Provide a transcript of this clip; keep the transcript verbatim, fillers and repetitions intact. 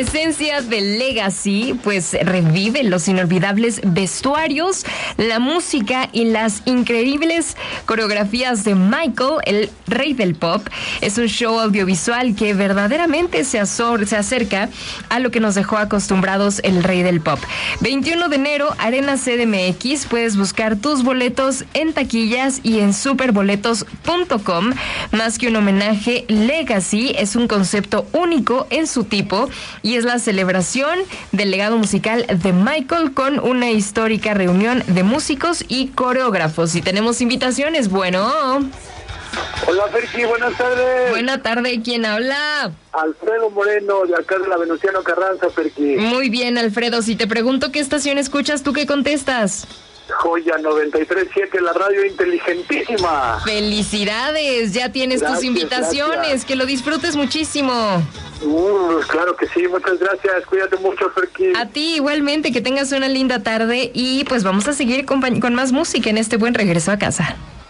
esencia de Legacy, pues revive los inolvidables vestuarios, la música y las increíbles coreografías de Michael, el rey del pop. Es un show audiovisual que verdaderamente se, azor, se acerca a lo que nos dejó acostumbrados el rey del pop. veintiuno de enero, Arena C D M X. Puedes buscar tus boletos en taquillas y en superboletos punto com. Más que un homenaje, Legacy es un concepto único en su tipo y es la celebración del legado musical de Michael con una histórica reunión de músicos y coreógrafos. Y tenemos invitaciones, bueno. Hola, Ferki, buenas tardes. Buena tarde, ¿quién habla? Alfredo Moreno, de acá de la Venustiano Carranza, Ferki. Muy bien, Alfredo, si te pregunto qué estación escuchas, ¿tú qué contestas? Joya noventa y tres punto siete, la radio inteligentísima. Felicidades, ya tienes Gracias, tus invitaciones, gracias. Que lo disfrutes muchísimo. Uh, claro que sí, muchas gracias, cuídate mucho, Ferki. A ti igualmente, que tengas una linda tarde y pues vamos a seguir con, con más música en este buen regreso a casa.